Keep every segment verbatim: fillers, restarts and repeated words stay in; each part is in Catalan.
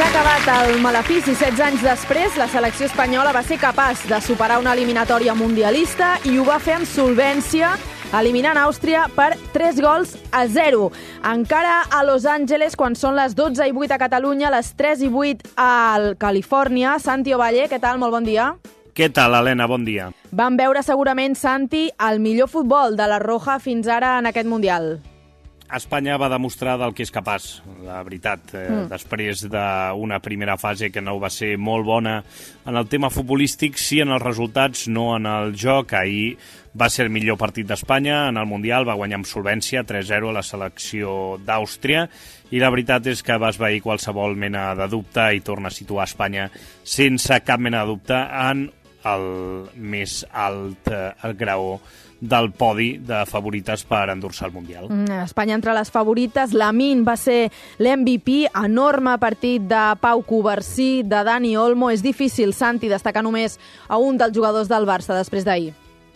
acabat el malefici setze anys després, la selecció espanyola va ser capaç de superar una eliminatòria mundialista i ho va fer amb solvència, eliminant Àustria per tres gols a zero. Encara a Los Angeles, quan són les dotze i vuit a Catalunya, les tres i vuit a Califòrnia. Santi Ovalle, què tal? Molt bon dia. Què tal, Helena? Bon dia. Vam veure segurament, Santi, el millor futbol de la Roja fins ara en aquest Mundial. Espanya va demostrar del que és capaç, la veritat. Eh, mm. Després d'una primera fase que no va ser molt bona en el tema futbolístic, sí en els resultats, no en el joc. Ahir va ser el millor partit d'Espanya en el Mundial, va guanyar amb solvència tres zero a la selecció d'Àustria, i la veritat és que va esvair qualsevol mena de dubte i torna a situar Espanya sense cap mena de dubte en el més alt eh, el graó del podi de favorites per endur-se al Mundial. Espanya entre les favorites. Lamine va ser l'M V P, enorme partit de Pau Covarsí, de Dani Olmo. És difícil, Santi, destacar només a un dels jugadors del Barça després d'ahir.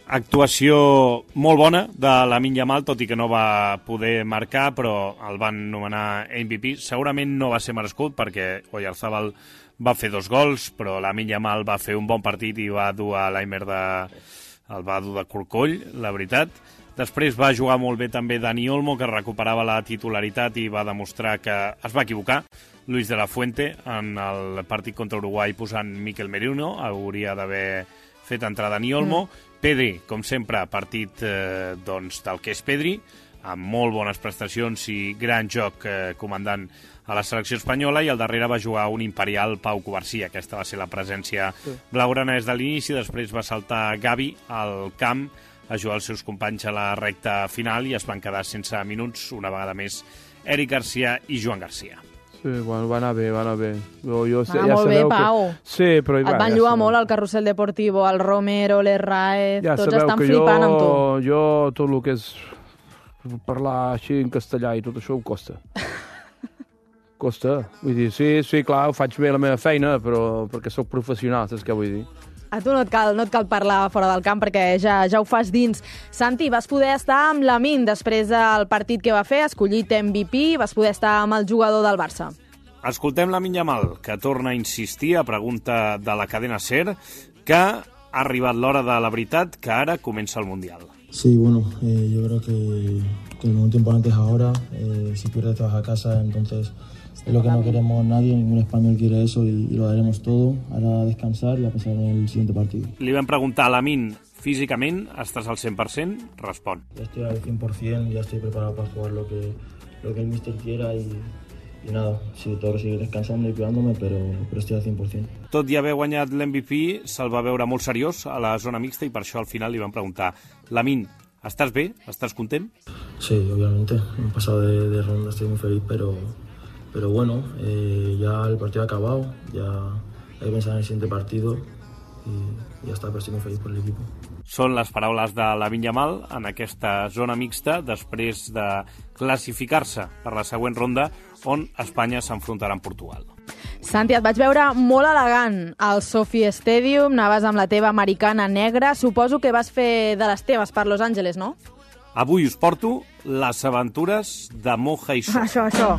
Actuació molt bona de Lamine Yamal, tot i que no va poder marcar, però el van nomenar M V P. Segurament no va ser merescut perquè Oyarzabal va fer dos gols, però Lamine Yamal va fer un bon partit i va dur a l'Aimer de... el va dur de corcoll, la veritat. Després va jugar molt bé també Dani Olmo, que recuperava la titularitat i va demostrar que es va equivocar. Luis de la Fuente, en el partit contra Uruguai, posant Mikel Merino, hauria d'haver fet entrar Dani Olmo. Mm. Pedri, com sempre, partit eh, doncs, del que és Pedri, amb molt bones prestacions i gran joc eh, comandant a la selecció espanyola, i al darrere va jugar un imperial Pau Covarsí. Aquesta va ser la presència sí. blaugrana des de l'inici. Després va saltar Gavi al camp a jugar els seus companys a la recta final i es van quedar sense minuts una vegada més Eric Garcia i Joan Garcia. Sí, bueno, va anar bé, va anar bé. Jo, jo sé, ah, ja molt bé, Pau. Que... Sí, però... Et van ja llogar molt al Carrusel Deportivo, el Romero, l'Herraez, ja tots estan flipant jo, amb tu. Jo tot el que és parlar així en castellà i tot això em costa. Costa. Vull dir, sí, sí, clar, ho faig bé la meva feina, però perquè sóc professional, saps què vull dir? A tu no et cal, no et cal parlar fora del camp perquè ja, ja ho fas dins. Santi, vas poder estar amb Lamine després del partit que va fer, escollit M V P, vas poder estar amb el jugador del Barça. Escoltem Lamine Yamal, que torna a insistir a pregunta de la cadena SER que ha arribat l'hora de la veritat, que ara comença el Mundial. Sí, bueno, eh, yo creo que, que el momento importante es ahora. Eh, si pierdes te vas a casa, entonces es lo que no queremos nadie, ningún español quiere eso y, y lo daremos todo. Ahora a descansar y a pensar en el siguiente partido. Li vam preguntar a Lamine, físicament estàs al cent per cent? Respon. Ya estoy al cien por cien, ya estoy preparado para jugar lo que, lo que el míster quiera y, y nada, sí, tengo que seguir descansando y cuidándome, pero, pero estoy al cien por cien. Tot i haver guanyat l'M V P, se'l va veure molt seriós a la zona mixta i per això al final li vam preguntar: Lamine, ¿estás bé? ¿Estás content? Sí, obviamente. He pasado de, de ronda, estoy muy feliz, pero, pero bueno, eh, ya el partido ha acabado, ya hay que pensar en el siguiente partido y ya está, pero estoy muy feliz por el equipo. Són les paraules de Lamine Yamal en aquesta zona mixta després de classificar-se per la següent ronda, on Espanya s'enfrontarà amb Portugal. Santi, et vaig veure molt elegant al Sophie Stadium, anaves amb la teva americana negra, suposo que vas fer de les teves per Los Angeles, no? Avui us porto les aventures de Moja i Soja. Això, això.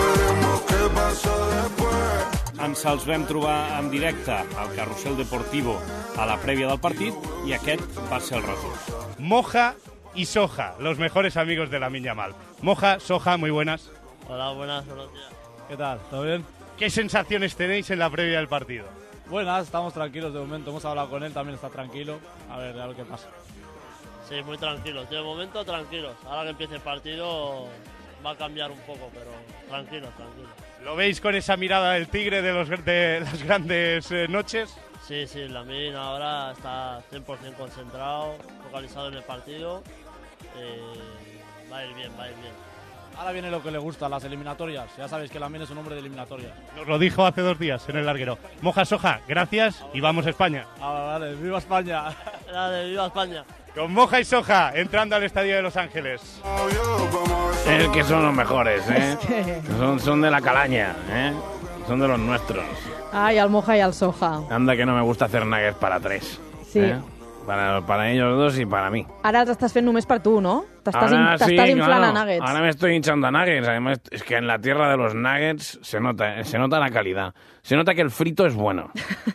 Ens els vam trobar en directe al Carrusel Deportivo a la prèvia del partit i aquest va ser el resum. Moja y Soja, los mejores amigos de Lamine Yamal. Moja, Soja, muy buenas. Hola, buenas, buenos días. ¿Qué tal? ¿Todo bien? ¿Qué sensaciones tenéis en la previa del partido? Buenas, estamos tranquilos de momento, hemos hablado con él, también está tranquilo, a ver, a ver qué pasa. Sí, muy tranquilos, de momento tranquilos. Ahora que empiece el partido va a cambiar un poco, pero tranquilos, tranquilos. ¿Lo veis con esa mirada del tigre de, los, de las grandes eh, noches? Sí, sí, Lamine ahora está cien por cien concentrado, focalizado en el partido. Eh, va a ir bien, va a ir bien. Ahora viene lo que le gusta, las eliminatorias. Ya sabéis que Lamine es un hombre de eliminatorias. Nos lo dijo hace dos días en el larguero. Moja, Soja, gracias y vamos a España. Ah, vale, ¡viva España! Dale, ¡viva España! Con Moja y Soja entrando al estadio de Los Ángeles. Es que son los mejores, ¿eh? Son, son de la calaña, ¿eh? Son de los nuestros. Ay, el Moja y el Soja. Anda que no me gusta hacer nuggets para tres. Sí. ¿eh? Para, para ellos dos y para mí. Ara els estàs fent només per tu, no? T'estàs in, sí, inflant claro. a nuggets. Ahora me estoy hinchando a nuggets. Además, es que en la tierra de los nuggets se nota, se nota la calidad. Se nota que el frito es bueno.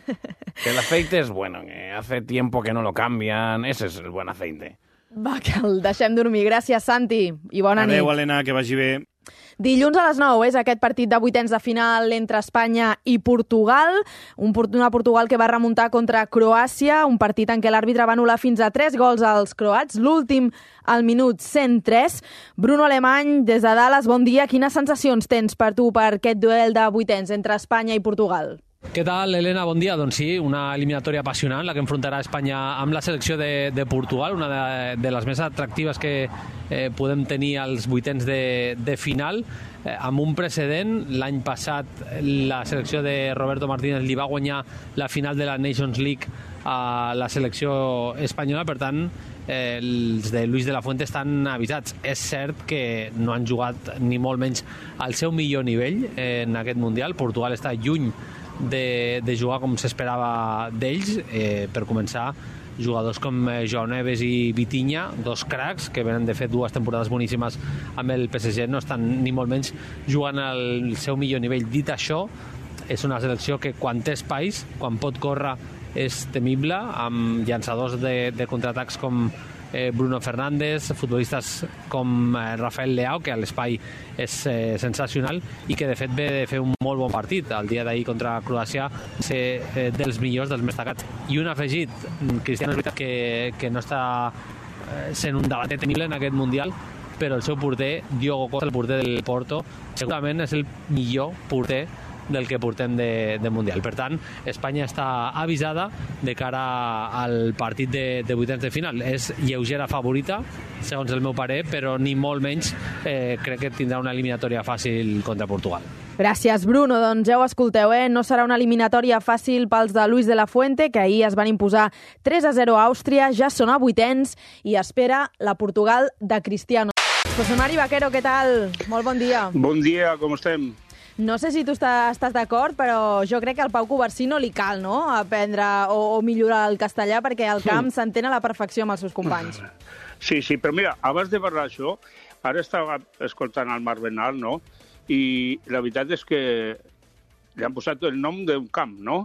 Que el aceite es bueno. Que hace tiempo que no lo cambian. Ese es el buen aceite. Va, que el deixem dormir. Gràcies, Santi, i bona Adeu, nit. Adéu, Helena, que vagi bé. Dilluns a les nou és aquest partit de vuitens de final entre Espanya i Portugal, un, una Portugal que va remuntar contra Croàcia, un partit en què l'àrbitre va anul·lar fins a tres gols als croats, l'últim al minut cent tres. Bruno Alemany, des de Dallas, bon dia. Quines sensacions tens per tu per aquest duel de vuitens entre Espanya i Portugal? Què tal, Helena? Bon dia. Doncs sí, una eliminatòria apassionant, la que enfrontarà Espanya amb la selecció de, de Portugal, una de, de les més atractives que eh, podem tenir als vuitens de, de final, eh, amb un precedent. L'any passat la selecció de Roberto Martínez li va guanyar la final de la Nations League a la selecció espanyola, per tant, eh, els de Luis de la Fuente estan avisats. És cert que no han jugat ni molt menys al seu millor nivell eh, en aquest Mundial. Portugal està lluny De, de jugar com s'esperava d'ells. Eh, per començar, jugadors com Joao Neves i Vitinha, dos cracs que venen de fer dues temporades boníssimes amb el P S G, no estan ni molt menys jugant al seu millor nivell. Dit això, és una selecció que quan té espais, quan pot córrer, és temible, amb llançadors de, de contraatacs com eh, Bruno Fernández, futbolistes com eh, Rafael Leao, que a l'espai és eh, sensacional i que de fet ve de fer un molt bon partit. El dia d'ahir contra Croàcia ser eh, dels millors, dels més destacats. I un afegit, Cristiano, és veritat que, que no està eh, sent un debat temible en aquest Mundial, però el seu porter, Diogo Costa, el porter del Porto, segurament és el millor porter del que portem de, de Mundial. Per tant, Espanya està avisada de cara al partit de, de vuitens de final. És lleugera favorita, segons el meu parer, però ni molt menys eh, crec que tindrà una eliminatòria fàcil contra Portugal. Gràcies, Bruno. Doncs ja ho escolteu, eh? No serà una eliminatòria fàcil pels de Luis de la Fuente, que ahir es van imposar tres a zero a Àustria, ja són a vuitens i espera la Portugal de Cristiano. José Mari Vaquero, què tal? Molt bon dia. Bon dia, com estem? No sé si tu està, estàs d'acord, però jo crec que al Pau Covarsí no li cal, no?, aprendre o, o millorar el castellà, perquè al camp s'entén a la perfecció amb els seus companys. Sí, sí, però mira, abans de parlar d'això, ara estava escoltant el Marc Bernal, no?, i la veritat és que li han posat el nom d'un camp, no?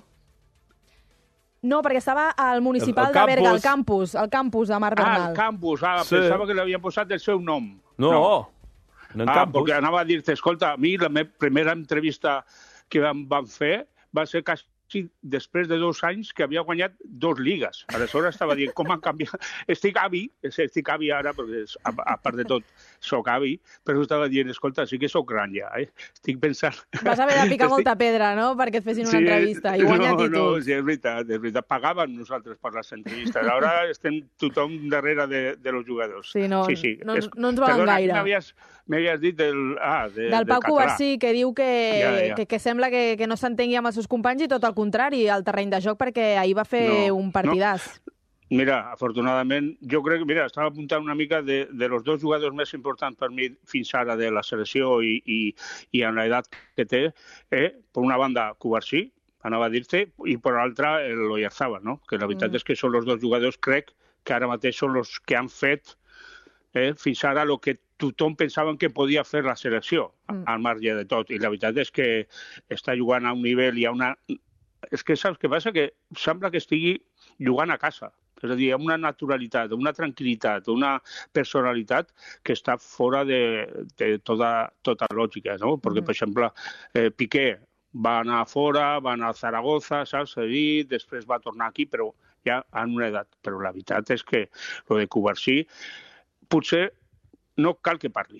No, perquè estava al municipal el, el de Berga, el campus, el campus de Marc Bernal. Ah, el campus, ah, sí. Pensava que li havien posat el seu nom. No, no. No ah, campus. Perquè anava a dir-te, escolta, a mi la meva primera entrevista que vam, vam fer va ser quasi després de dos anys que havia guanyat dos lligues. Aleshores estava dient com han canviat. Estic avi, estic avi ara, perquè a, a part de tot soc avi, però estava dient, escolta, sí que soc gran ja, eh? Estic pensant... Vas haver de picar Estic... molta pedra, no?, perquè et fessin una sí, entrevista i guanyar no, títols. No, sí, és veritat, és veritat. Pagaven nosaltres per les entrevistes. Ara estem tothom darrere de, de los jugadors. Sí, no, sí, sí. no, no ens volen Perdona, gaire. M'havies m'havies dit del, ah, de, del Pau Covarsí, que diu que, ja, ja. que, que sembla que, que no s'entengui amb els seus companys i tot el contrari, al terreny de joc, perquè ahir va fer no, un partidàs. No. Mira, afortunadament, jo crec que, mira, estava apuntant una mica de, de los dos jugadors més importants per mi fins ara de la selecció i, i, i amb l'edat que té, eh? Per una banda, Covarsí, anava a dir-te, i per l'altra, l'Oyarzabal, no? Que la veritat mm. és que són els dos jugadors, crec, que ara mateix són els que han fet eh, fins ara el que tothom pensava que podia fer la selecció, mm. al marge de tot. I la veritat és que està jugant a un nivell i a una... És que saps què passa? Que sembla que estigui jugant a casa. És a dir, amb una naturalitat, una tranquil·litat, una personalitat que està fora de, de tota, tota lògica, no? Perquè, mm. per exemple, eh, Piqué va anar fora, va anar a Zaragoza, saps? I després va tornar aquí, però ja en una edat. Però la veritat és que lo de Covarsí potser no cal que parli.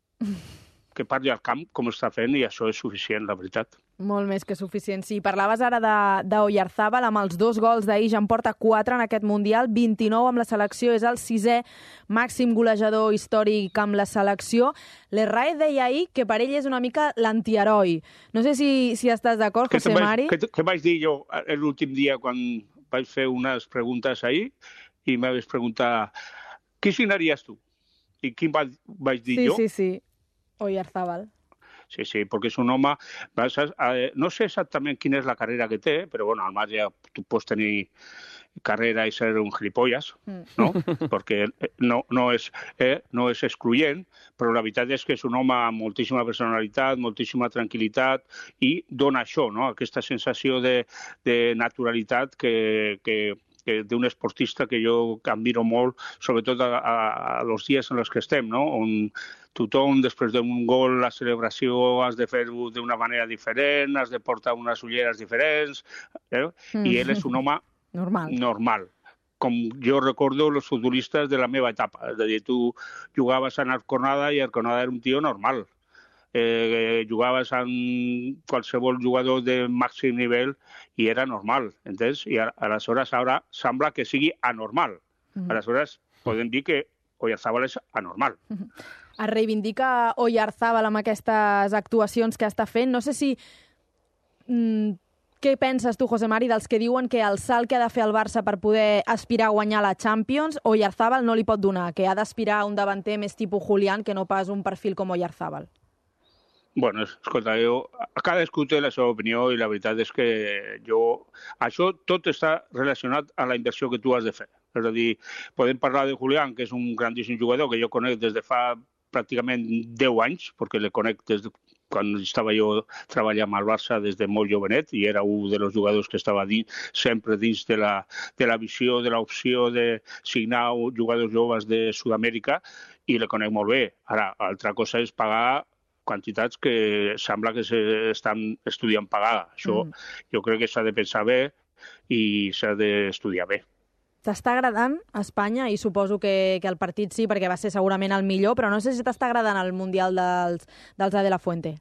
Que parli al camp, com està fent, i això és suficient, la veritat. Molt més que suficient. Sí, parlaves ara d'Oyarzabal, amb els dos gols d'ahir, ja en porta quatre en aquest Mundial, vint-i-nou amb la selecció, és el sisè màxim golejador històric amb la selecció. L'Errae deia ahir que per ell és una mica l'antiheroi. No sé si, si estàs d'acord, José Mari. Què vaig dir jo l'últim dia quan vaig fer unes preguntes ahir i me vaig preguntar qui signaries tu? I quin vaig dir sí, jo? Sí, sí, sí. Oyarzabal. Sí, sí, perquè és un home... No sé exactament quina és la carrera que té, però bueno, al marge tu pots tenir carrera y ser un gilipollas, no? Perquè no, no, és, eh, no és excloent, però la veritat és que és un home amb moltíssima personalitat, moltíssima tranquil·litat i dona això, no? Aquesta sensació de, de naturalitat que, que, que d'un esportista que jo admiro molt, sobretot a, a, a los dies en els que estem, no? On tothom, després d'un gol, la celebració has de fer-ho d'una manera diferent, has de portar unes ulleres diferents, eh? Mm. I ell és un home normal. normal. Com jo recordo els futbolistes de la meva etapa. És a dir, tu jugaves en Arconada i Arconada era un tio normal. Eh, jugaves amb qualsevol jugador de màxim nivell i era normal, entens? I aleshores ara sembla que sigui anormal. Mm. Aleshores podem dir que Oyarzábal és anormal. Mm. Es reivindica Oyarzábal amb aquestes actuacions que està fent. No sé si... Mm, què penses tu, José Mari, dels que diuen que el salt que ha de fer el Barça per poder aspirar a guanyar la Champions, Oyarzábal no li pot donar, que ha d'aspirar a un davanter més tipus Julián que no pas un perfil com Oyarzábal? Bueno, escolta, jo, cadascú té la seva opinió i la veritat és que jo... Això tot està relacionat a la inversió que tu has de fer. És a dir, podem parlar de Julián, que és un grandíssim jugador que jo conec des de fa pràcticament deu anys, perquè le conec des de quan estava jo treballant al Barça des de molt jovenet i era un dels jugadors que estava dins, sempre dins de la, de la visió, de l'opció de signar jugadors joves de Sud-amèrica i le conec molt bé. Ara, altra cosa és pagar quantitats que sembla que s'estan estudiant pagar. Això mm. jo crec que s'ha de pensar bé i s'ha d'estudiar bé. T'està agradant a Espanya? I suposo que, que el partit sí, perquè va ser segurament el millor, però no sé si t'està agradant el Mundial dels, dels de la Fuente.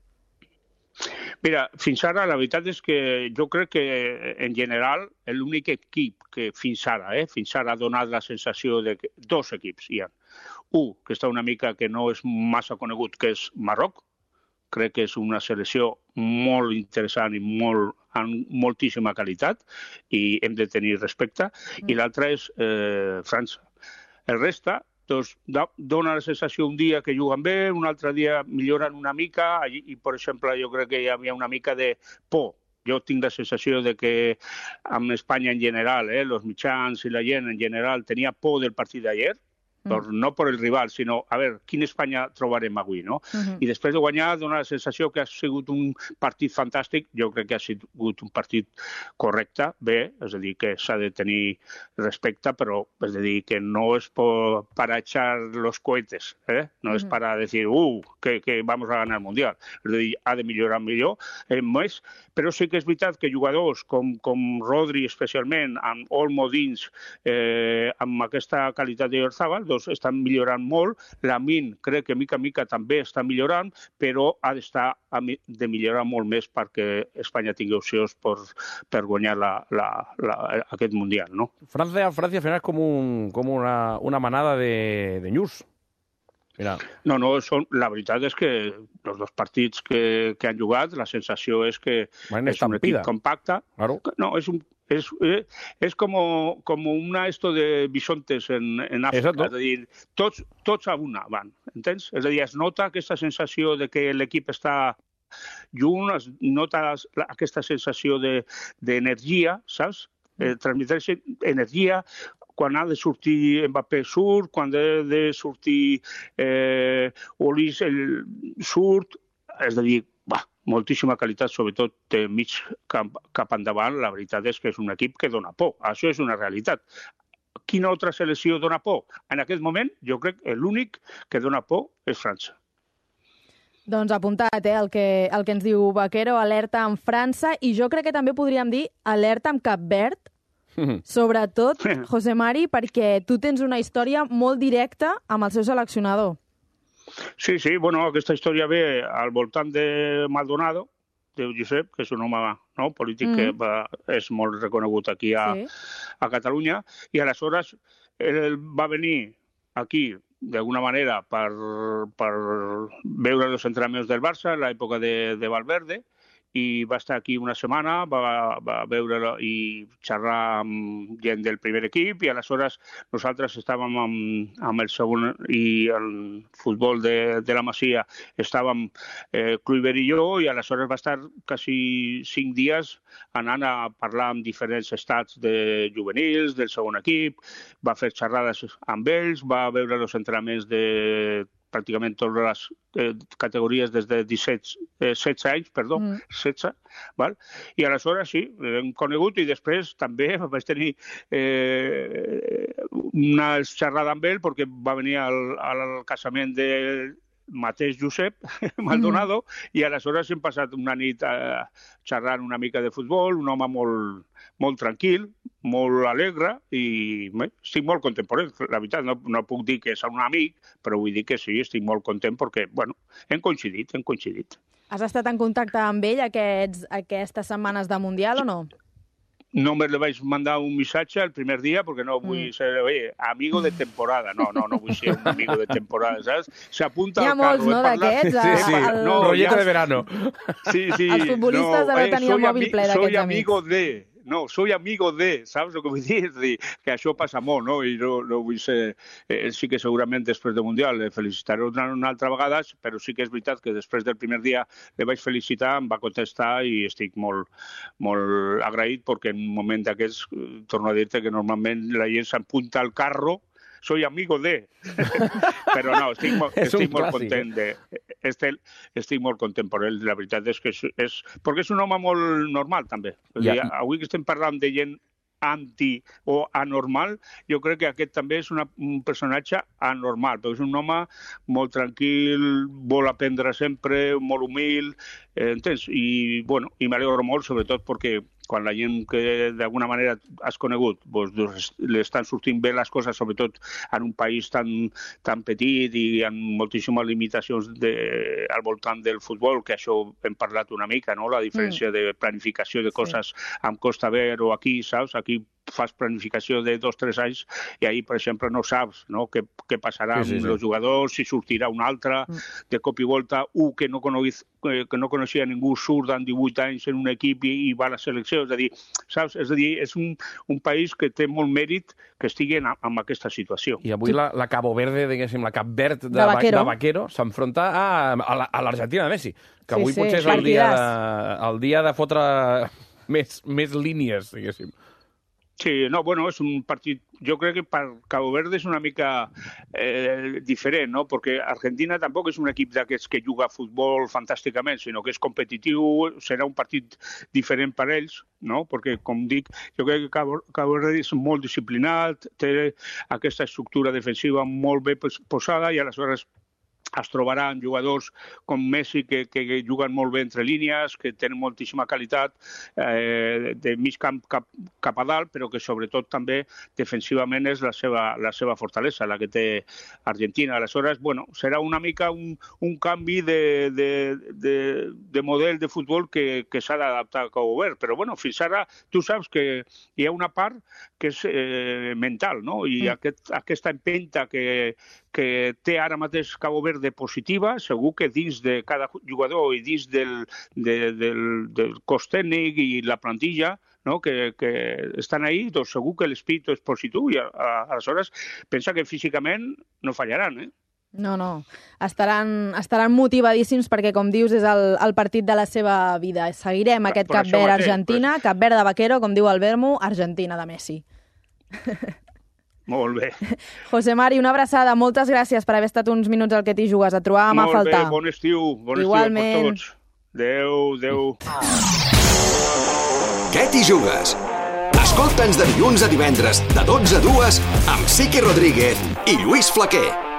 Mira, fins ara la veritat és que jo crec que en general l'únic equip que fins ara, eh, fins ara ha donat la sensació de que dos equips hi ha. Un, que està una mica que no és massa conegut, que és Marroc. Crec que és una selecció molt interessant i molt, amb moltíssima qualitat i hem de tenir respecte. Mm. I l'altra és eh, França. El resta doncs, dona la sensació un dia que juguen bé, un altre dia milloren una mica i, i per exemple, jo crec que hi havia una mica de por. Jo tinc la sensació de que amb Espanya en general, eh, els mitjans i la gent en general tenia por del partit d'ahir, Mm. no per el rival, sinó a veure, quina Espanya trobarem avui, no? Uh-huh. I després de guanyar dona la sensació que ha sigut un partit fantàstic, jo crec que ha sigut un partit correcte, bé, és a dir, que s'ha de tenir respecte, però és a dir, que no és per echar los cohetes, eh? No uh-huh. és per dir, uh, que, que vamos a ganar el Mundial. És a dir, ha de millorar millor, eh, més, però sí que és veritat que jugadors com, com Rodri especialment, amb Olmo dins, eh, amb aquesta qualitat d'Oyarzabal, doncs estan millorant molt. Lamine crec que mica a mica també està millorant, però ha d'estar de millorar molt més perquè Espanya tingui opcions per, per guanyar la, la, la, aquest Mundial, no? Francia, Francia al final és com, un, com una, una manada de, de nyurs. Mira. No, no, són, la veritat és que els dos partits que, que han jugat, la sensació és que bueno, és un equip compacte. Claro. No, és un Es, es como, como una esto de bisontes en, en Àfrica, Exacto. és a dir, tots, tots a una van, entens? És a dir, es nota aquesta sensació de que l'equip està junt, es nota aquesta sensació d'energia, de, saps? Eh, transmetre energia, quan ha de sortir Mbappé surt, quan ha de sortir eh, Olis el surt, és a dir, bah, moltíssima qualitat, sobretot de mig cap, cap endavant. La veritat és que és un equip que dona por. Això és una realitat. Quina altra selecció dona por? En aquest moment, jo crec que l'únic que dona por és França. Doncs apuntat, eh, el que, el que ens diu Vaquero, alerta amb França, i jo crec que també podríem dir alerta amb Cap Verd, sobretot, José Mari, perquè tu tens una història molt directa amb el seu seleccionador. Sí, sí, bueno, aquesta història ve al voltant de Maldonado, de Josep, que és un home no, polític mm. que va, és molt reconegut aquí a, sí. a Catalunya, i aleshores ell va venir aquí d'alguna manera per, per veure els entrenaments del Barça en l'època de, de Valverde, i va estar aquí una setmana, va, va veure i xerrar amb gent del primer equip, i aleshores nosaltres estàvem amb, amb el segon i el futbol de, de la Masia, estàvem eh, Kluivert i jo, i aleshores va estar quasi cinc dies anant a parlar amb diferents estats de juvenils, del segon equip, va fer xerrades amb ells, va veure els entrenaments de pràcticament totes les eh, categories des de disset, eh, setze anys, perdó, mm. setze, val? I aleshores sí, l'hem conegut i després també vaig tenir eh, una xerrada amb ell perquè va venir al, al casament del mateix Josep Maldonado mm. i aleshores hem passat una nit eh, xerrant una mica de futbol, un home molt, molt tranquil, molt alegre i bé, estic molt content per ell. La veritat, no, no puc dir que és un amic, però vull dir que sí, estic molt content perquè, bueno, hem coincidit, hem coincidit. Has estat en contacte amb ell aquests, aquestes setmanes de Mundial o no? Només li vaig mandar un missatge el primer dia perquè no vull mm. ser oye, amigo de temporada. No, no, no vull ser un amigo de temporada, saps? S'apunta al carro. Hi ha molts, no, d'aquests? Sí, sí, el... no, rollete de verano. Sí, sí. Els futbolistes no, deveu tenir el mòbil ple d'aquests amics. Soy amigo de... No, soy amigo de, saps el que vull dir? És dir, que això passa molt, no? I no, no vull ser... Eh, sí que segurament després del Mundial le felicitaré una, una altra vegada, però sí que és veritat que després del primer dia le vaig felicitar, em va contestar i estic molt, molt agraït perquè en un moment d'aquests, torno a dir-te que normalment la gent s'apunta al carro, soy amigo de... Però no, estic, molt, estic molt content de... Estic, estic molt content per ell, la veritat és que és, és... Perquè és un home molt normal, també. Ja. Dir, avui que estem parlant de gent anti o anormal, jo crec que aquest també és una, un personatge anormal, però és un home molt tranquil, vol aprendre sempre, molt humil, eh, entens? I, bueno, i m'alegro molt, sobretot perquè quan la gent que d'alguna manera has conegut, doncs, li estan sortint bé les coses, sobretot en un país tan, tan petit i amb moltíssimes limitacions de, al voltant del futbol, que això hem parlat una mica, no? La diferència mm. de planificació de coses sí. amb Costa Verd o aquí, saps? Aquí fas planificació de dos o tres anys i ahir, per exemple, no saps no? què, què passarà sí, sí, amb sí. els jugadors, si sortirà un altre, mm. de cop i volta, un que no, conoïs, que no coneixia ningú surt amb divuit anys en un equip i, i va a la selecció. És a dir, saps? És a dir, és un, un país que té molt mèrit que estigui en, en aquesta situació. I avui la, la Cabo Verde, diguéssim, la Cap Verd de, de Vaquero, Vaquero s'enfronta a, a, a l'Argentina de Messi, que avui sí, sí, potser és el dia, de, el dia de fotre més, més línies, diguéssim. Sí, no, bueno, és un partit... Jo crec que per Cabo Verde és una mica eh, diferent, no? Perquè Argentina tampoc és un equip d'aquests que juga a futbol fantàsticament, sinó que és competitiu, serà un partit diferent per ells, no? Perquè, com dic, jo crec que Cabo, Cabo Verde és molt disciplinat, té aquesta estructura defensiva molt bé posada i aleshores es trobaran jugadors com Messi que, que juguen molt bé entre línies, que tenen moltíssima qualitat eh, de mig camp cap, cap a dalt, però que sobretot també defensivament és la seva, la seva fortalesa, la que té Argentina. Aleshores, bueno, serà una mica un, un canvi de, de, de, de model de futbol que, que s'ha d'adaptar a Cabo Verd. Però bueno, fins ara tu saps que hi ha una part que és eh, mental, no? I mm. aquest, aquesta empenta que, que té ara mateix Cabo Verde de positiva, segur que dins de cada jugador i dins del, de, del, del cos tècnic i la plantilla, no? que, que estan ahí, doncs segur que l'espírit és positiu i a, a, aleshores pensa que físicament no fallaran, eh? No, no. Estaran, estaran motivadíssims perquè, com dius, és el, el partit de la seva vida. Seguirem per, aquest per Cap Verd-Argentina, pues... Cap Verd de Vaquero, com diu el Bermu, Argentina de Messi. Molt bé. José Mari, una abraçada. Moltes gràcies per haver estat uns minuts al que t'hi jugues. Et trobàvem a faltar. Molt bé, bon estiu. Bon Igualment. Estiu per tots. Adéu, adéu. Què t'hi jugues? Escolta'ns de dilluns a divendres, de dotze a dues, amb Sique Rodríguez i Lluís Flaquer.